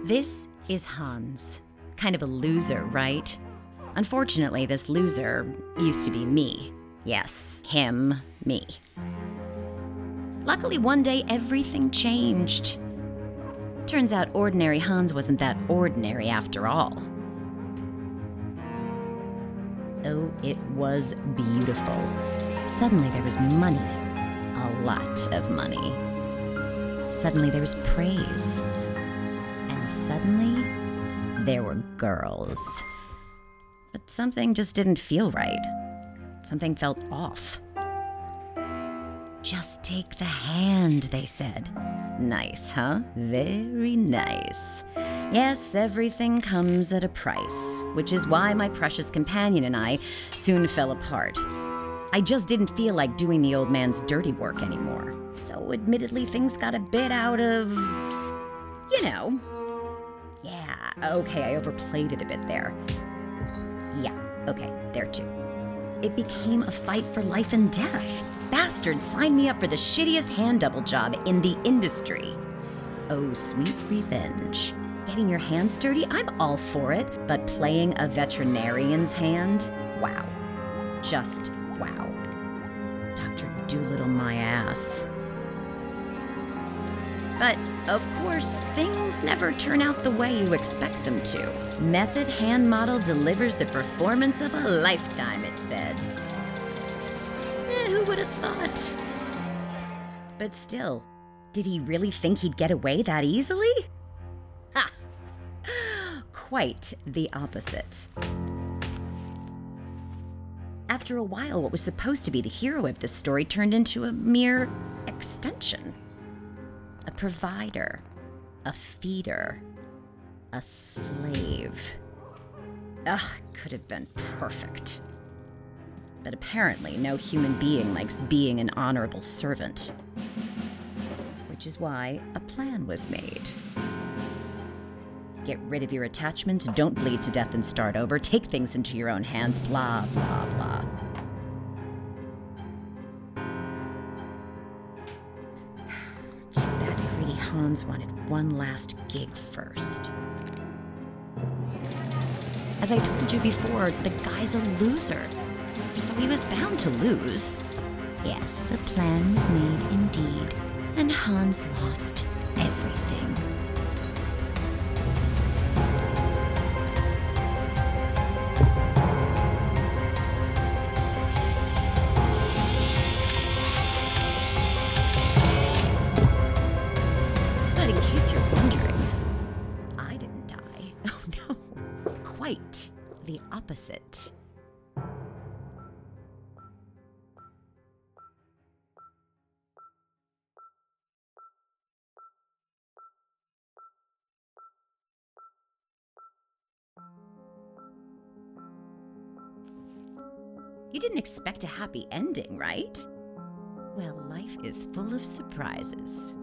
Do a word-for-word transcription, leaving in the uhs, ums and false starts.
This is Hans. Kind of a loser, right? Unfortunately, this loser used to be me. Yes, him, me. Luckily, one day everything changed. Turns out ordinary Hans wasn't that ordinary after all. Oh, it was beautiful. Suddenly there was money. A lot of money. Suddenly there was praise. And suddenly there were girls. But something just didn't feel right. Something felt off. Just take the hand, they said. Nice, huh? Very nice. Yes, everything comes at a price, which is why my precious companion and I soon fell apart. I just didn't feel like doing the old man's dirty work anymore. So admittedly, things got a bit out of, you know. Yeah, okay, I overplayed it a bit there. Yeah, okay, there too. It became a fight for life and death. Bastards signed me up for the shittiest hand double job in the industry. Oh, sweet revenge. Getting your hands dirty, I'm all for it. But playing a veterinarian's hand? Wow. Just wow. Doctor Doolittle my ass. But, of course, things never turn out the way you expect them to. Method Hand Model delivers the performance of a lifetime, it said. Eh, who would have thought? But still, did he really think he'd get away that easily? Ha! Quite the opposite. After a while, what was supposed to be the hero of this story turned into a mere extension. A provider, a feeder, a slave. Ugh, could have been perfect. But apparently no human being likes being an honorable servant. Which is why a plan was made. Get rid of your attachments, don't bleed to death and start over, take things into your own hands, blah, blah, blah. Hans wanted one last gig first. As I told you before, the guy's a loser, so he was bound to lose. Yes, a plan was made indeed, and Hans lost everything. Quite the opposite. You didn't expect a happy ending, right? Well, life is full of surprises.